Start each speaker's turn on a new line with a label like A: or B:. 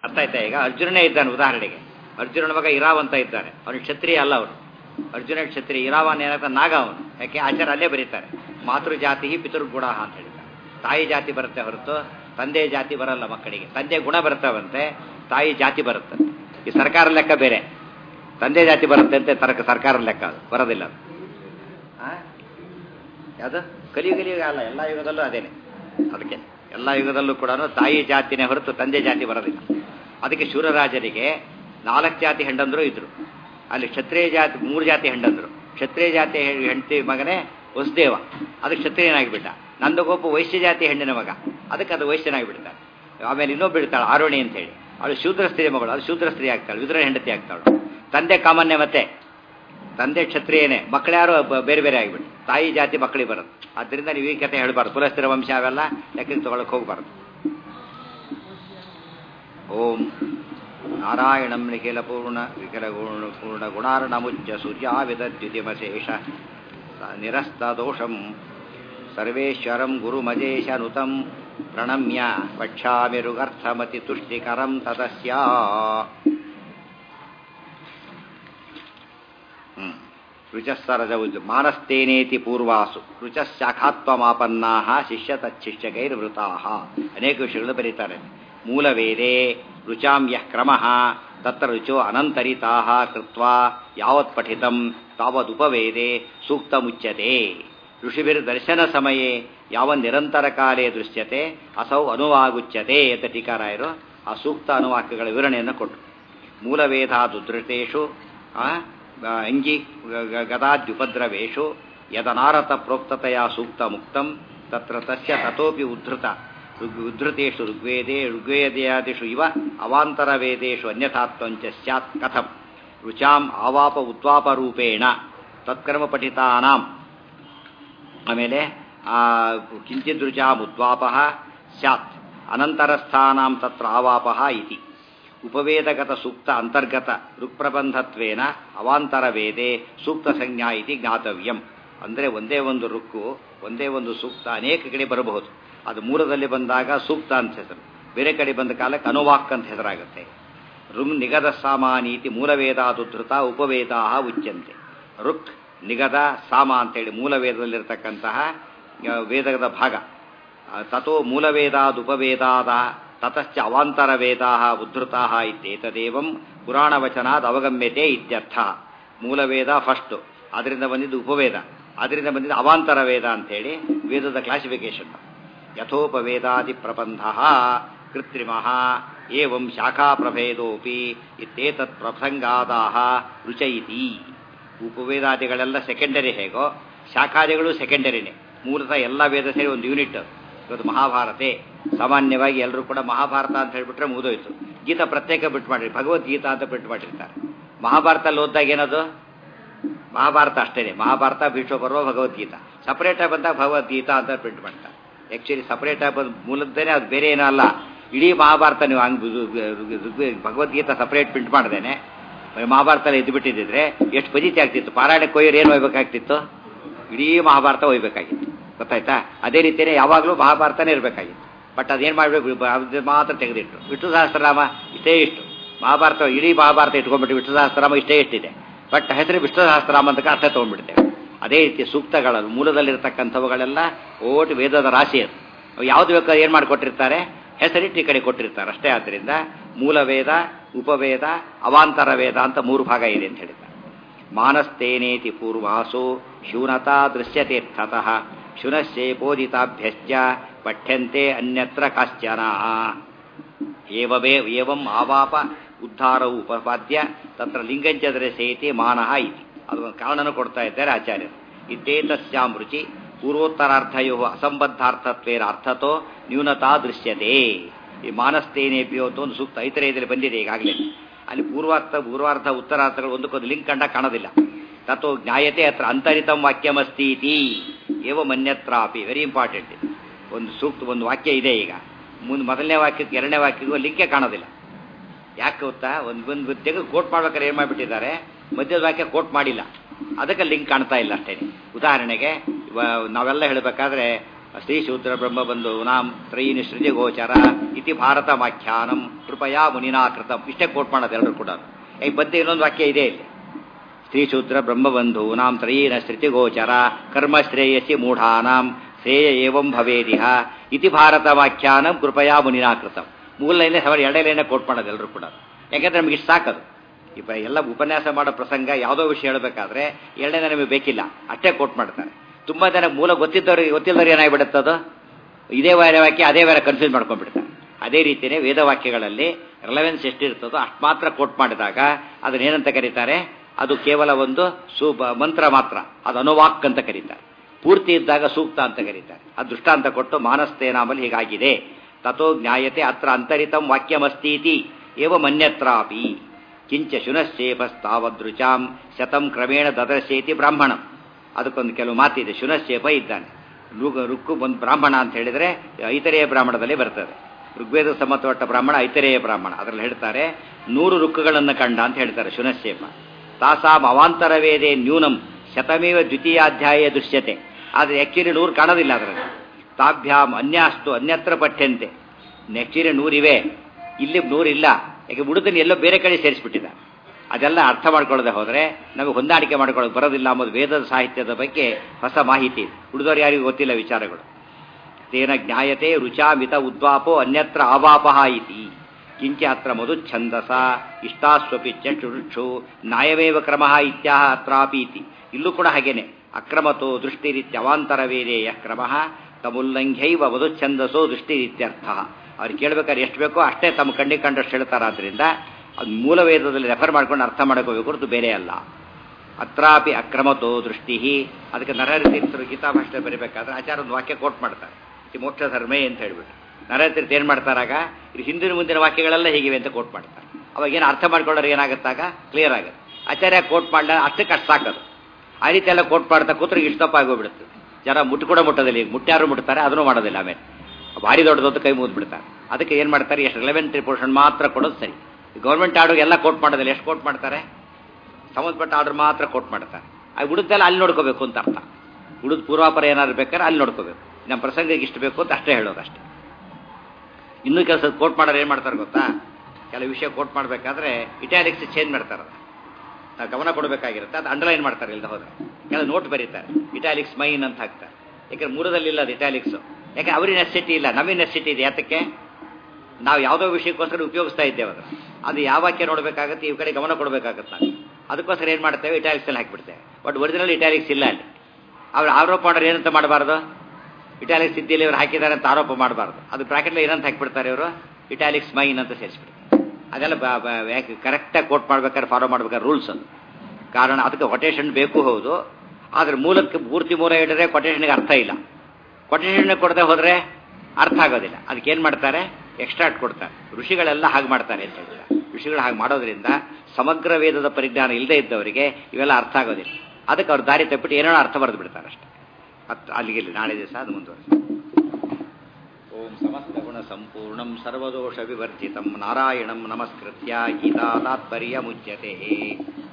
A: ಅರ್ಥ ಆಯ್ತಾ? ಈಗ ಅರ್ಜುನನೇ ಇದ್ದಾನೆ ಉದಾಹರಣೆಗೆ. ಅರ್ಜುನನ ಮಗ ಇರಾವ್ ಅಂತ ಇದ್ದಾನೆ, ಅವನು ಕ್ಷತ್ರಿಯ ಅಲ್ಲ. ಅವನು ಅರ್ಜುನ ಕ್ಷತ್ರಿಯ, ಇರಾವನ್ ಏನಾಗ್ತಾನೆ ನಾಗ ಅವನು. ಯಾಕೆ ಆಚಾರ ಅಲ್ಲೇ ಬರೀತಾರೆ, ಮಾತೃ ಜಾತಿ ಪಿತೃಗುಣ ಅಂತ ಹೇಳಿದ್ದಾರೆ. ತಾಯಿ ಜಾತಿ ಬರುತ್ತೆ ಹೊರತು ತಂದೆ ಜಾತಿ ಬರಲ್ಲ ಮಕ್ಕಳಿಗೆ. ತಂದೆ ಗುಣ ಬರ್ತಾವಂತೆ, ತಾಯಿ ಜಾತಿ ಬರುತ್ತೆ. ಈ ಸರ್ಕಾರ ಲೆಕ್ಕ ಬೇರೆ, ತಂದೆ ಜಾತಿ ಬರುತ್ತೆ ಅಂತ ಸರ್ಕಾರ ಲೆಕ್ಕ ಅದು ಬರೋದಿಲ್ಲ. ಯಾವುದು ಕಲಿಯುಗ ಅಲ್ಲ, ಎಲ್ಲ ಯುಗದಲ್ಲೂ ಅದೇನೆ. ಅದಕ್ಕೆ ಎಲ್ಲ ಯುಗದಲ್ಲೂ ಕೂಡ ತಾಯಿ ಜಾತಿನೇ ಹೊರತು ತಂದೆ ಜಾತಿ ಬರೋದಿಲ್ಲ. ಅದಕ್ಕೆ ಶೂರರಾಜರಿಗೆ 4 ಜಾತಿ ಹೆಂಡಂದ್ರು ಇದ್ರು. ಅಲ್ಲಿ ಕ್ಷತ್ರಿಯ ಜಾತಿ 3 ಜಾತಿ ಹೆಂಡಂದ್ರು. ಕ್ಷತ್ರಿಯ ಜಾತಿ ಹೆಂಡತಿ ಮಗನೇ ವಸುದೇವ, ಅದಕ್ಕೆ ಕ್ಷತ್ರಿಯನಾಗಿಬಿಟ್ಟ. ನಂದಗೋಪ ವೈಶ್ಯ ಜಾತಿ ಹೆಣ್ಣಿನ ಮಗ, ಅದಕ್ಕೆ ಅದು ವೈಶ್ಯನಾಗಿಬಿಡ್ತಾಳೆ. ಆಮೇಲೆ ಇನ್ನೊಬ್ಬ ಬಿಡ್ತಾಳೆ ಆರೋಣಿ ಅಂತ ಹೇಳಿ, ಅವಳು ಶೂದ್ರ ಸ್ತ್ರೀ ಮಗಳು, ಅದು ಶೂದ್ರ ಸ್ತ್ರೀ ಆಗ್ತಾಳೆ, ವಿದುರ ಹೆಂಡತಿ ಆಗ್ತಾಳು. ತಂದೆ ಕಾಮನ್ಯ, ಮತ್ತೆ ತಂದೆ ಕ್ಷತ್ರಿಯನೇ, ಮಕ್ಕಳು ಯಾರು ಬೇರೆ ಬೇರೆ ಆಗಿಬಿಟ್ಟು ತಾಯಿ ಜಾತಿ ಮಕ್ಕಳಿಗೆ ಬರುತ್ತೆ. ಆದ್ದರಿಂದ ನೀವು ಈ ಕಥೆ ಹೇಳಬಾರ್ದು, ಕುಲಸ್ಥಿರ ವಂಶ ಅವೆಲ್ಲ ಲೆಕ್ಕಕ್ಕೆ ತಗೊಳಕ್ಕೆ ಹೋಗಬಾರ್ದು. ಓಂ ನಾರಾಯಣಂ ನಿಖಿಲ ಪೂರ್ಣ ವಿಖಿಲ ಪೂರ್ಣ ಗುಣಾರ್ಣಮುಜ್ಜ ಸೂರ್ಯಾವಿದ್ಯುತಿಮಶೇಷ ನಿರಸ್ತದೋಷಂ ಸರ್ವೇಶ್ವರಂ ಗುರುಮಜೇಶನುತಂ ಪ್ರಣಮ್ಯ ವಕ್ಷಾಮಿರುಗರ್ಥಮತಿ ತುಷ್ಟಿಕರಂ ತದಸ್ಯ. ರುಚಸ್ಸರಜ ಮಾನಸ್ತೇನೇತಿ ಪೂರ್ವಾಸು ರುಚಶಾಖಾತ್ವಮಾಪನ್ನಾ ಶಿಷ್ಯತಚ್ಚಿಷ್ಯಕೈರ್ವೃತಾ. ಅನೇಕ ವಿಷಯಗಳು ಬರೀತಾರೆ. ಮೂಲವೇದೇ ರುಚಾಂ ಯಃ ಕ್ರಮಃ ತತ್ರ ರುಚೋ ಅನಂತರಿತಾಃ ಕೃತ್ವಾ ಯಾವತ್ ಪಠಿತಂ ತಾವದುಪವೇದೆ ಸೂಕ್ತಮುಚ್ಯತೆ. ಋಷಿಭಿರ್ದರ್ಶನ ಸಮಯೇ ಯಾವನ್ ನಿರಂತರ ಕಾಲೇ ದೃಶ್ಯತೆ ಅಸೌ ಅನುವಾಗುಚ್ಯತೆ ಅಂತ ಟೀಕಾರಾಯರು ಆ ಸೂಕ್ತ ಅನುವಾಕ್ಯಗಳ ವಿವರಣೆಯನ್ನು ಕೊಟ್ಟರು. ಮೂಲವೇದಾದುದೃತೇಷು ಅಂಗಿ ಗದಾದ್ಯುಪದ್ರವೇಶು ಯದನಾರತ ಪ್ರೋಕ್ತತೆಯ ಸೂಕ್ತ ಮುಕ್ತಂ ತತ್ರ ತಸ್ಯ ತತೋಪಿ ಉದ್ಧೃತೇಷು ಋಗ್ವೇದಾದಿಷು ಇವ ಅವಾಂತರ ವೇದೇಷು ಅನ್ಯಥಾತ್ವಂಚ ಸ್ಯಾತ್ ಕಥಂ ರುಚಾಂ ಆವಾಪ ಉದ್ವಾಪ ರೂಪೇಣ ತತ್ಕರ್ಮ ಪಠಿತಾನಾಂ. ಆಮೇಲೆ ಕಿಂಚಿದ್ ರುಚಾಂ ಉದ್ವಾಪಃ ಸ್ಯಾತ್ ಅನಂತರಸ್ಥಾನಾಂ ತತ್ರ ಆವಾಪಃ ಇತಿ. ಉಪವೇದಗತ ಸೂಕ್ತ ಅಂತರ್ಗತ ಋಕ್ಪ್ರಬಂಧತ್ವೇನ ಅವಾಂತರ ವೇದೆ ಸೂಕ್ತ ಸಂಜ್ಞಾ ಇತಿ ಜ್ಞಾತವ್ಯಂ. ಅಂದರೆ ಒಂದೇ ಒಂದು ರುಕ್ಕು ಒಂದೇ ಒಂದು ಸೂಕ್ತ ಅನೇಕ ಕಡೆ ಬರಬಹುದು. ಅದು ಮೂಲದಲ್ಲಿ ಬಂದಾಗ ಸೂಕ್ತ ಅಂತ ಹೆಸರು, ಬೇರೆ ಕಡೆ ಬಂದ ಕಾಲಕ್ಕೆ ಅನುವಾಕ್ ಅಂತ ಹೆಸರಾಗುತ್ತೆ. ಋಗ್ ನಿಗದ ಸಾಮಾನೀತಿ ಮೂಲವೇದಾದುಧೃತ ಉಪವೇದಾ ಉಚ್ಯಂತೆ. ಋಕ್ ನಿಗದ ಸಾಮ ಅಂತೇಳಿ ಮೂಲವೇದದಲ್ಲಿರ್ತಕ್ಕಂತಹ ವೇದದ ಭಾಗ. ತಥೋ ಮೂಲವೇದಾದುಪವೇದಾದ ತತಶ್ಚ ಅವಾಂತರ ವೇದಾ ಉದ್ಧೃತಾ ಇತ್ಯೇತದೇವಂ ಪುರಾಣವಚನಾದ್ ಅವಗಮ್ಯತೆ ಇತ್ಯರ್ಥ. ಮೂಲವೇದ ಫಸ್ಟು, ಅದರಿಂದ ಬಂದಿದ್ದು ಉಪವೇದ, ಅದರಿಂದ ಬಂದಿದ್ದು ಅವಾಂತರ ವೇದ ಅಂತೇಳಿ ವೇದದ ಕ್ಲಾಸಿಫಿಕೇಶನ್. ಯಥೋಪವೇದಾದಿ ಪ್ರಬಂಧ ಕೃತ್ರಿಮಃ ಏವಂ ಶಾಖಾ ಪ್ರಭೇದೋಪಿ ಇತ್ಯೇತತ್ ಪ್ರಸಂಗಾದಾಹ ರುಚಯಿತಿ. ಉಪವೇದಾದಿಗಳೆಲ್ಲ ಸೆಕೆಂಡರಿ ಹೇಗೋ ಶಾಖಾದಿಗಳು ಸೆಕೆಂಡರಿನೇ. ಮೂಲತಃ ಎಲ್ಲ ವೇದ ಸೇರಿ ಒಂದು ಯೂನಿಟ್. ಇವತ್ತು ಮಹಾಭಾರತೆ ಸಾಮಾನ್ಯವಾಗಿ ಎಲ್ಲರೂ ಕೂಡ ಮಹಾಭಾರತ ಅಂತ ಹೇಳಿಬಿಟ್ರೆ ಮುಗಿದೋಯ್ತು. ಗೀತಾ ಪ್ರತ್ಯೇಕ ಬಿಟ್ಟು ಮಾಡಿರಿ, ಭಗವದ್ಗೀತಾ ಅಂತ ಬಿಟ್ಟು ಮಾಡಿರ್ತಾರೆ. ಮಹಾಭಾರತಲ್ಲಿ ಓದಿದಾಗ ಏನದು ಮಹಾಭಾರತ ಅಷ್ಟೇನೆ, ಮಹಾಭಾರತ ಭೀಷ್ಮ ಪರ್ವ ಭಗವದ್ಗೀತಾ. ಸಪರೇಟಾಗಿ ಬಂದಾಗ ಭಗವದ್ಗೀತಾ ಅಂತ ಪ್ರಿಂಟ್ ಮಾಡ್ತಾರೆ. ಆ್ಯಕ್ಚುಲಿ ಸಪರೇಟಾಗಿ ಬಂದು ಮೂಲದ್ದೇನೆ ಅದು ಬೇರೆ ಏನೋ ಅಲ್ಲ. ಇಡೀ ಮಹಾಭಾರತ ನೀವು ಹಂಗೆ ಭಗವದ್ಗೀತಾ ಸಪರೇಟ್ ಪ್ರಿಂಟ್ ಮಾಡ್ದೇನೆ ಮಹಾಭಾರತ ಇದ್ದುಬಿಟ್ಟಿದ್ರೆ ಎಷ್ಟು ಫಜೀತಿ ಆಗ್ತಿತ್ತು. ಪಾರಾಯಣಕ್ಕೆ ಕೊಯ್ಯರು ಏನು ಒಯ್ಬೇಕಾಗ್ತಿತ್ತು, ಇಡೀ ಮಹಾಭಾರತ ಒಯ್ಬೇಕಾಗಿತ್ತು. ಗೊತ್ತಾಯ್ತಾ? ಅದೇ ರೀತಿಯೇ ಯಾವಾಗಲೂ ಮಹಾಭಾರತನೇ ಇರಬೇಕಾಗಿತ್ತು. ಬಟ್ ಅದೇನು ಮಾಡಬೇಕು, ಅದು ಮಾತ್ರ ತೆಗೆದಿಟ್ಟು ವಿಷ್ಣು ಸಹಸ್ರನಾಮ ಇಷ್ಟೇ ಇಷ್ಟು, ಮಹಾಭಾರತ ಇಡೀ ಮಹಾಭಾರತ ಇಟ್ಕೊಂಡ್ಬಿಟ್ಟು ವಿಷ್ಣು ಸಹಸ್ರನಾಮ ಇಷ್ಟೇ ಇಷ್ಟಿದೆ. ಬಟ್ ಹೆಸರು ವಿಷ್ಣು ಸಹಸ್ರನಾಮ ಅಂತ ಅರ್ಥ ತೊಗೊಂಡ್ಬಿಡ್ತೇವೆ. ಅದೇ ರೀತಿ ಸೂಕ್ತಗಳು ಮೂಲದಲ್ಲಿರ್ತಕ್ಕಂಥವುಗಳೆಲ್ಲ ಓಟ್ ವೇದದ ರಾಶಿ. ಅದು ಯಾವ್ದು ಬೇಕಾದ್ರೆ ಏನು ಮಾಡಿಕೊಟ್ಟಿರ್ತಾರೆ, ಹೆಸರಿಟ್ಟು ಈ ಕಡೆ ಕೊಟ್ಟಿರ್ತಾರೆ ಅಷ್ಟೇ. ಆದ್ದರಿಂದ ಮೂಲವೇದ, ಉಪವೇದ, ಅವಾಂತರ ವೇದ ಅಂತ 3 ಭಾಗ ಇದೆ ಅಂತ ಹೇಳಿದ್ದಾರೆ. ಮಾನಸ್ತೇನೇತಿ ಪೂರ್ವಾಸು ಶೂನತಾ ದೃಶ್ಯತೆರ್ಥತಃ ಶುನಶ್ಚೇಪೋದಿತಾಭ್ಯಶ್ಚ ಪಠ್ಯಂತೆ ಅನ್ಯತ್ರ ಕಾಶ್ಚನ. ಏವಂ ಆವಾಪ ಉದ್ಧಾರ ಉಪಪಾದ್ಯ ತತ್ರ ಲಿಂಗಂಚದ್ರಸೇತಿ ಮಾನಃ ಇತಿ. ಅದೊಂದು ಕಾರಣನೂ ಕೊಡ್ತಾ ಇದ್ದಾರೆ ಆಚಾರ್ಯರು. ಇತ್ಯೇತಸ್ಯಾಂ ರುಚಿ ಪೂರ್ವೋತ್ತರಾರ್ಥಯೋ ಅಸಂಬದ್ಧಾರ್ಥತ್ವೇನ ಅರ್ಥತೋ ನ್ಯೂನತಾ ದೃಶ್ಯತೆ. ಈ ಮಾನಸ್ತೇನೇಭ್ಯೋ ಅಂತ ಒಂದು ಸೂಕ್ತ ಐತರೇಯದಲ್ಲಿ ಬಂದಿದೆ ಈಗಾಗಲೇ. ಅಲ್ಲಿ ಪೂರ್ವಾರ್ಥ ಉತ್ತರಾರ್ಥಗಳು ಒಂದಕ್ಕೊಂದು ಲಿಂಕ್ ಕಂಡ ಕಾಣೋದಿಲ್ಲ. ತಥೋ ಜ್ಞಾಯತೆ ಅತ್ರ ಅಂತರಿತಂ ವಾಕ್ಯಮಸ್ತಿ ಇತಿ ಏವ ಮನ್ಯತ್ರಾಪಿ. Very important. ಒಂದು ಸೂಕ್ತ ಒಂದು ವಾಕ್ಯ ಇದೆ, ಈಗ ಮುಂದೆ ಮೊದಲನೇ ವಾಕ್ಯಕ್ಕೆ ಎರಡನೇ ವಾಕ್ಯಕ್ಕೂ ಲಿಂಕೇ ಕಾಣೋದಿಲ್ಲ. ಯಾಕೆ ಗೊತ್ತಾ, ಒಂದು ತೆಗೆದು ಕೋಟ್ ಮಾಡ್ಬೇಕಾದ್ರೆ ಏನು ಮಾಡಿಬಿಟ್ಟಿದ್ದಾರೆ, ಮಧ್ಯದ ವಾಕ್ಯ ಕೋಟ್ ಮಾಡಿಲ್ಲ, ಅದಕ್ಕೆ ಲಿಂಕ್ ಕಾಣ್ತಾ ಇಲ್ಲ ಅಷ್ಟೇ. ಉದಾಹರಣೆಗೆ ನಾವೆಲ್ಲ ಹೇಳಬೇಕಾದ್ರೆ ಶ್ರೀಶೂದ್ರ ಬ್ರಹ್ಮಬಂಧೂನಾಂ ತ್ರಯೀನಿ ಸೃಜಿ ಗೋಚರ ಇತಿ ಭಾರತ ವಾಖ್ಯಾನಂ ಕೃಪಯಾ ಮುನಿನಾ ಕೃತಂ. ಇಷ್ಟೇ ಕೋಟ್ ಮಾಡೋದು ಎಲ್ಲರೂ ಕೂಡ. ಈ ಮಧ್ಯೆ ಇನ್ನೊಂದು ವಾಕ್ಯ ಇದೆ ಇಲ್ಲಿ. ಶ್ರೀಶೂದ್ರ ಬ್ರಹ್ಮಬಂಧೂನಾಂ ತ್ರಯೀನ ಶ್ರುತಿ ಗೋಚರ ಕರ್ಮ ಶ್ರೇಯಸಿ ಮೂಢಾನಾಂ ಶ್ರೇಯ ಏವಂ ಭವೇದಿಹ ಇತಿ ಭಾರತ ವಾಖ್ಯಾನಂ ಕೃಪಯಾ ಮುನಿನಾ ಕೃತಂ. ಮೂಲ ಲೈನೇ ಎರಡೇ ಲೈನೇ ಕೋಟ್ ಮಾಡೋದು ಎಲ್ಲರೂ ಕೂಡ. ಯಾಕೆಂದ್ರೆ ನಮಗೆ ಇಷ್ಟು ಸಾಕದು. ಎಲ್ಲ ಉಪನ್ಯಾಸ ಮಾಡೋ ಪ್ರಸಂಗ ಯಾವುದೋ ವಿಷಯ ಹೇಳಬೇಕಾದ್ರೆ ಎರಡನೇ ನಮಗೆ ಬೇಕಿಲ್ಲ, ಅಷ್ಟೇ ಕೋಟ್ ಮಾಡ್ತಾರೆ. ತುಂಬಾ ಜನ ಮೂಲ ಗೊತ್ತಿಲ್ಲದವ್ರು ಏನಾಗ್ಬಿಡುತ್ತದು, ಇದೇ ಬೇರೆ ವಾಕ್ಯ ಅದೇ ಬೇರೆ ಕನ್ಫ್ಯೂಸ್ ಮಾಡ್ಕೊಂಡ್ಬಿಡ್ತಾರೆ. ಅದೇ ರೀತಿಯೇ ವೇದವಾಕ್ಯಗಳಲ್ಲಿ ರಿಲೆವೆನ್ಸ್ ಎಷ್ಟಿರ್ತದೋ ಅಷ್ಟು ಮಾತ್ರ ಕೋಟ್ ಮಾಡಿದಾಗ ಅದನ್ನೇನಂತ ಕರೀತಾರೆ, ಅದು ಕೇವಲ ಒಂದು ಮಂತ್ರ ಮಾತ್ರ, ಅದು ಅನುವಾಕ್ ಅಂತ ಕರೀತಾರೆ. ಪೂರ್ತಿ ಇದ್ದಾಗ ಸೂಕ್ತ ಅಂತ ಕರೀತಾರೆ. ಅದು ದೃಷ್ಟಾಂತ ಕೊಟ್ಟು ಮಾನಸ್ತೇನಾಮಲ್ಲಿ ಹೀಗಾಗಿದೆ. ತಥೋ ಜ್ಞಾಯತೆ ಅತ್ರ ಅಂತರಿತಂ ವಾಕ್ಯಮಸ್ತೀತಿ ಏವ ಮನ್ಯತ್ರಾಪಿ ಕಿಂಚ ಶುನಶ್ಚೇಪಸ್ತಾವದೃಚಾಂ ಶತಂ ಕ್ರಮೇಣ ದದರ್ಶೇತಿ ಬ್ರಾಹ್ಮಣಂ. ಅದಕ್ಕೊಂದು ಕೆಲವು ಮಾತಿದೆ. ಶುನಶ್ಚೇಪ ಇದ್ದಾನೆ, ರುಕ್ಕು ಒಂದು ಬ್ರಾಹ್ಮಣ ಅಂತ ಹೇಳಿದರೆ ಐತರೇಯ ಬ್ರಾಹ್ಮಣದಲ್ಲಿ ಬರ್ತದೆ. ಋಗ್ವೇದ ಸಮ್ಮತಪಟ್ಟ ಬ್ರಾಹ್ಮಣ ಐತರೇಯ ಬ್ರಾಹ್ಮಣ. ಅದರಲ್ಲಿ ಹೇಳ್ತಾರೆ 100 ರುಕ್ಕುಗಳನ್ನು ಕಂಡ ಅಂತ ಹೇಳ್ತಾರೆ ಶುನಶ್ಚೇಪ. ತಾಸಾಂ ಅವಾಂತರ ವೇದೇ ನ್ಯೂನಂ ಶತಮೇವ ದ್ವಿತೀಯಾಧ್ಯಾಯ ದೃಶ್ಯತೆ. ಆದರೆ ಆ್ಯಕ್ಚುಲಿ 100 ಕಾಣೋದಿಲ್ಲ ಅದರಲ್ಲಿ. ತಾಭ್ಯಾಂ ಅನ್ಯಾಸ್ತು ಅನ್ಯತ್ರ ಪಠ್ಯಂತೆ. ಆ್ಯಕ್ಚುಲಿ 100 ಇವೆ, ಇಲ್ಲಿ 100 ಇಲ್ಲ. ಯಾಕೆ ಉಳಿದನ್ನು ಎಲ್ಲೋ ಬೇರೆ ಕಡೆ ಸೇರಿಸ್ಬಿಟ್ಟಿದ್ದಾರೆ. ಅದೆಲ್ಲ ಅರ್ಥ ಮಾಡ್ಕೊಳ್ಳದೆ ಹೋದರೆ ನಮಗೆ ಹೊಂದಾಣಿಕೆ ಮಾಡ್ಕೊಳ್ಳೋದು ಬರೋದಿಲ್ಲ ಅನ್ನೋದು ವೇದದ ಸಾಹಿತ್ಯದ ಬಗ್ಗೆ ಹೊಸ ಮಾಹಿತಿ. ಉಳಿದವರು ಯಾರಿಗೂ ಗೊತ್ತಿಲ್ಲ ವಿಚಾರಗಳು. ತೇನ ಜ್ಞಾಯತೆ ರುಚಾಮಿತ ಉದ್ವಾಪೋ ಅನ್ಯತ್ರ ಆವಾಪಹ ಇತಿ ಕಿಂಚ ಅತ್ರ ಮಧುಚ್ಛಂದಸ ಇಷ್ಟಾಸ್ವಪಿ ಚಕ್ಷುರುಕ್ಷು ನ್ಯಾಯವೇವ ಕ್ರಮಃ ಇತ್ಯಾಹ ಅತ್ರಾಪಿ ಇತಿ. ಇಲ್ಲೂ ಕೂಡ ಹಾಗೇನೆ. ಅಕ್ರಮತೋ ದೃಷ್ಟಿರಿತ್ಯವಾಂತರ ವೇದೇಯ ಕ್ರಮಃ ತಮುಲ್ಲಂಘ್ಯೈವ ಮಧುಚ್ಛಂದಸೋ ದೃಷ್ಟಿರಿತ್ಯರ್ಥ. ಅವ್ರು ಕೇಳಬೇಕಾದ್ರೆ ಎಷ್ಟು ಬೇಕೋ ಅಷ್ಟೇ ತಮ್ಮ ಕಣ್ಣಿಗೆ ಕಂಡಷ್ಟು ಹೇಳ್ತಾರಾದ್ರಿಂದ ಅದು ಮೂಲ ವೇದದಲ್ಲಿ ರೆಫರ್ ಮಾಡ್ಕೊಂಡು ಅರ್ಥ ಮಾಡ್ಕೋಬೇಕು ಹೊರತು ಬೇರೆ ಅಲ್ಲ. ಅತ್ರಾಪಿ ಅಕ್ರಮತೋ ದೃಷ್ಟಿ. ಅದಕ್ಕೆ ನರಹರಿತೀರ್ಥರು ಗೀತಾಭಾಷೆ ಬರೀಬೇಕಾದ್ರೆ ಆಚಾರ ಒಂದು ವಾಕ್ಯ ಕೋಟ್ ಮಾಡ್ತಾರೆ, ಈ ಮೋಕ್ಷ ಧರ್ಮೇ ಅಂತ ಹೇಳ್ಬಿಟ್ಟು. ನರಹರಿತೀರ್ಥ ಏನು ಮಾಡ್ತಾರಾಗ ಇದು ಹಿಂದಿನ ಮುಂದಿನ ವಾಕ್ಯಗಳೆಲ್ಲ ಹೀಗಿವೆ ಅಂತ ಕೋಟ್ ಮಾಡ್ತಾರೆ. ಅವಾಗ ಏನು ಅರ್ಥ ಮಾಡ್ಕೊಳ್ಳೋರು ಏನಾಗುತ್ತಾಗ ಕ್ಲಿಯರ್ ಆಗುತ್ತೆ. ಆಚಾರ್ಯ ಕೋಟ್ ಮಾಡಲ ಅಷ್ಟಕ್ಕೆ ಅಷ್ಟು ಸಾಕೋದು. ಆ ರೀತಿ ಎಲ್ಲ ಕೋಟ್ ಮಾಡ್ತಾ ಕೂತ್ರಿಗೆ ಇಷ್ಟಪ್ಪ ಆಗೋಗ್ಬಿಡುತ್ತೆ. ಜನ ಮುಟ್ಟು ಮುಟ್ಟೋದಿಲ್ಲ. ಈಗ ಮುಟ್ಟ್ಯಾರು ಮುಟ್ತಾರೆ, ಅದನ್ನು ಮಾಡೋದಿಲ್ಲ. ಆಮೇಲೆ ಭಾರಿ ದೊಡ್ಡದೊತ್ತು ಕೈ ಮುಗಿದ್ಬಿಡ್ತಾರೆ. ಅದಕ್ಕೆ ಏನು ಮಾಡ್ತಾರೆ, ಎಷ್ಟು ರೆಲೆವೆಂಟ್ ಪೋರ್ಷನ್ ಮಾತ್ರ ಕೊಡೋದು ಸರಿ. ಗೌರ್ಮೆಂಟ್ ಆರ್ಡರ್ ಎಲ್ಲ ಕೋಟ್ ಮಾಡೋದಿಲ್ಲ. ಎಷ್ಟು ಕೋಟ್ ಮಾಡ್ತಾರೆ, ಸಂಬಂಧಪಟ್ಟ ಆರ್ಡರ್ ಮಾತ್ರ ಕೋಟ್ ಮಾಡ್ತಾರೆ. ಆ ಉಳಿದೆಲ್ಲ ಅಲ್ಲಿ ನೋಡ್ಕೋಬೇಕು ಅಂತ ಅರ್ಥ. ಉಳಿದ ಪೂರ್ವಾಪರ ಏನಾದ್ರು ಬೇಕಾದ್ರೆ ಅಲ್ಲಿ ನೋಡ್ಕೋಬೇಕು. ನಮ್ಮ ಪ್ರಸಂಗಕ್ಕೆ ಇಷ್ಟು ಬೇಕು ಅಂತ ಅಷ್ಟೇ ಹೇಳೋದು ಅಷ್ಟೇ. ಇನ್ನೂ ಕೆಲಸ ಕೋಟ್ ಮಾಡೋರು ಏನು ಮಾಡ್ತಾರೆ ಗೊತ್ತಾ, ಕೆಲವು ವಿಷಯ ಕೋಟ್ ಮಾಡಬೇಕಾದ್ರೆ ಇಟ್ಯಾಲಿಕ್ಸ್ ಚೇಂಜ್ ಮಾಡ್ತಾರೆ. ನಾವು ಗಮನ ಕೊಡಬೇಕಾಗಿರುತ್ತೆ. ಅದು ಅಂಡರ್ಲೈನ್ ಮಾಡ್ತಾರೆ ಇಲ್ಲದ ಹೋದ್ರೆ. ಕೆಲವು ನೋಟ್ ಬರೀತಾರೆ, ಇಟ್ಯಾಲಿಕ್ಸ್ ಮೈನ್ ಅಂತ ಹಾಕ್ತಾರೆ. ಯಾಕಂದ್ರೆ ಮೂರದಲ್ಲಿ ಇಲ್ಲ ಅದು ಇಟ್ಯಾಲಿಕ್ಸು. ಯಾಕೆ ಅವ್ರಿಗೆ ನೆಸಿಟಿ ಇಲ್ಲ, ನಮಗೆ ನೆಸಿಟಿ ಇದೆ. ಯಾತಕ್ಕೆ, ನಾವು ಯಾವುದೋ ವಿಷಯಕ್ಕೋಸ್ಕರ ಉಪಯೋಗಿಸ್ತಾ ಇದ್ದೇವೆ. ಅದು ಯಾವ ವಾಕ್ಯ ನೋಡಬೇಕಾಗುತ್ತೆ, ಈ ಕಡೆ ಗಮನ ಕೊಡಬೇಕಾಗತ್ತೆ. ನಾವು ಅದಕ್ಕೋಸ್ಕರ ಏನು ಮಾಡ್ತೇವೆ, ಇಟ್ಯಾಲಿಕ್ಸಲ್ಲಿ ಹಾಕಿಬಿಡ್ತೇವೆ. ಬಟ್ ಒರಿಜಿನಲ್ ಇಟ್ಯಾಲಿಕ್ಸ್ ಇಲ್ಲ ಅಲ್ಲಿ. ಅವ್ರು ಆರೋಪ ಮಾಡೋರು ಏನಂತ ಮಾಡಬಾರ್ದು, ಇಟ್ಯಾಲಿಕ್ಸ್ ಇದ್ದಿಲ್ಲ ಇವ್ರು ಹಾಕಿದ್ದಾರೆ ಅಂತ ಆರೋಪ ಮಾಡಬಾರ್ದು. ಅದು ಬ್ರಾಕೆಟ್ಲಿ ಏನಂತ ಹಾಕಿಬಿಡ್ತಾರೆ ಇವರು, ಇಟ್ಯಾಲಿಕ್ಸ್ ಮೈನ್ ಅಂತ ಸೇರಿಸ್ಬಿಡ್ತಾರೆ. ಅದೆಲ್ಲ ಕರೆಕ್ಟಾಗಿ ಕೋಟ್ ಮಾಡ್ಬೇಕಾದ್ರೆ ಫಾಲೋ ಮಾಡ್ಬೇಕಾದ್ರೆ ರೂಲ್ಸ್ ಅದು. ಕಾರಣ ಅದಕ್ಕೆ ಕೊಟೇಶನ್ ಬೇಕು ಹೌದು, ಆದರೆ ಮೂಲಕ್ಕೆ ಪೂರ್ತಿ ಮೂಲ ಹೇಳಿದ್ರೆ ಕೊಟೇಶನ್ಗೆ ಅರ್ಥ ಇಲ್ಲ. ಕೊಟೇಶನ್ ಕೊಡದೆ ಹೋದರೆ ಅರ್ಥ ಆಗೋದಿಲ್ಲ. ಅದಕ್ಕೇನು ಮಾಡ್ತಾರೆ, ಎಕ್ಸ್ಟ್ರಾಕ್ಟ್ ಕೊಡ್ತಾರೆ. ಋಷಿಗಳೆಲ್ಲ ಹಾಗೆ ಮಾಡ್ತಾರೆ ಅಂತ ಹೇಳಿದ್ರೆ, ಋಷಿಗಳು ಹಾಗೆ ಮಾಡೋದ್ರಿಂದ ಸಮಗ್ರ ವೇದದ ಪರಿಜ್ಞಾನ ಇಲ್ಲದೆ ಇದ್ದವರಿಗೆ ಇವೆಲ್ಲ ಅರ್ಥ ಆಗೋದಿಲ್ಲ. ಅದಕ್ಕೆ ಅವ್ರು ದಾರಿ ತಪ್ಪಿಟ್ಟು ಏನೇನೋ ಅರ್ಥ ಬರೆದು ಬಿಡ್ತಾರೆ ಅಷ್ಟೇ. ಅಲ್ಲಿಗೆ ನಾಳೆ ದಿವಸ ಅದು ಮುಂದುವರೆಸಿ. ಓಂ ಸಮಸ್ತ ಗುಣ ಸಂಪೂರ್ಣಂ ಸರ್ವದೋಷ ವಿವರ್ಜಿತಂ ನಾರಾಯಣಂ ನಮಸ್ಕೃತ್ಯ ಗೀತಾ ತಾತ್ಪರ್ಯ ಮುಚ್ಯತೆ.